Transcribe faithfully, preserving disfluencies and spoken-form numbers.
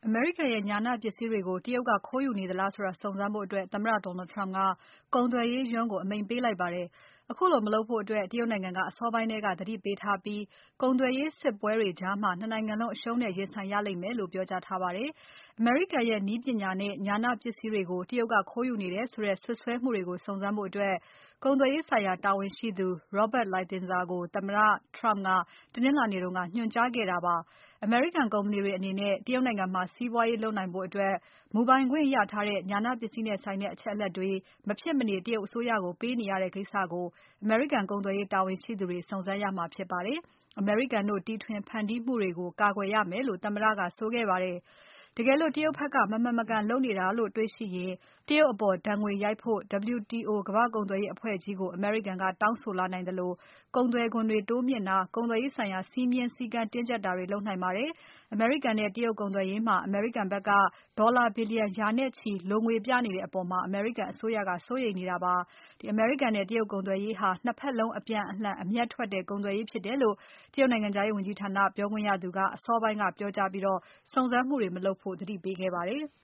မေရိကန်ရဲ့ဉာဏပစ္စည်းတွေကိုတရုတ်ကခိုးယူနေသလားဆိုတာစုံစမ်းဖို့သမ္မတ Donald Trump ကကုန်သွယ်ရေးရုံးကိုအမိန့်ပေးလိုက်ပါတယ်။ ခုလိုမလုပ်ဖို့ တရုတ်နိုင်ငံကအစောပိုင်းထဲကသတိပေးထားပြီး ကုန်သွယ်ရေးစစ်ပွဲတွေကြားမှာ ၂ နိုင်ငံလုံးအရှုံးနဲ့ရင်ဆိုင်ရလိမ့်မယ်လို့ ပြောကြားထားပါတယ်။ အမေရိကန်ရဲ့နည်းပညာနဲ့ဉာဏပစ္စည်းတွေကို တရုတ်ကခိုးယူနေတယ်ဆိုတဲ့ စွပ်စွဲမှုတွေကို စုံစမ်းဖို့ ကုန်သွယ်ရေးဆိုင်ရာတာဝန်ရှိသူ Robert Lighthizer ကိုသမ္မတ Trump ကတနင်္လာနေ့က ညွှန်ကြားခဲ့တာပါ။ အမေရိကန်ကုမ္ပဏီတွေအနေနဲ့ တရုတ်နိုင်ငံမှာစီးပွားရေးလုပ်နိုင်ဖို့ မူပိုင်ခွင့်ရထားတဲ့ ဉာဏပစ္စည်းနဲ့ဆိုင်တဲ့အချက်အလက်တွေ မဖြစ်မနေ တရုတ်အစိုးရကိုပေးနေရတဲ့ကိစ္စကို အမေရိကန်ကုန်သွယ်ရေးတာဝန်ရှိသူတွေ စုံစမ်းရမှာဖြစ်ပါတယ်။ အမေရိကန်တို့တီထွင်ဖန်တီးမှုတွေကို ကာကွယ်ရမယ်လို့ သမ္မတကဆိုခဲ့ပါတယ်။ တကယ်လို့ တရုတ်ဘက်က မမှန်မကန်လုပ်နေတာလို့တွေ့ရှိရင် တရုတ်အပေါ် ဒဏ်ငွေရိုက်ဖို့ WTO ကမ္ဘာ့ကုန်သွယ်ရေးအဖွဲ့ကြီးကို အမေရိကန်ကတောင်းဆိုလာနိုင်သလို ကုန်သွယ်ခွန်တွေတိုးမြှင့်တာ၊ ကုန်သွယ်ရေးဆိုင်ရာ စည်းမျဉ်းစည်းကမ်းတင်းကြပ်တာတွေ လုပ်နိုင်ပါတယ်။ အမေရိကန်နဲ့တရုတ်ကုန်သွယ်ရေးမှာ အမေရိကန်ဘက်က ဒေါ်လာဘီလျံရာနဲ့ချီလိုငွေပြနေတဲ့အပေါ် အမေရိကန်အစိုးရက စိုးရိမ်နေတာပါ။ အမေရိကန်နဲ့တရုတ်ကုန်သွယ်ရေးဟာ ၂ ဖက်လုံးအပြန်အလှန်အမြတ်ထွက်တဲ့ ကုန်သွယ်ရေးဖြစ်တယ်လို့ တရုတ်နိုင်ငံခြားရေးဝန်ကြီးဌာနပြောခွင့်ရသူက အစောပိုင်းကပြောကြားပြီး စုံစမ်းမှုတွေ မလုပ်ဖို့ သတိပေးခဲ့ပါတယ်။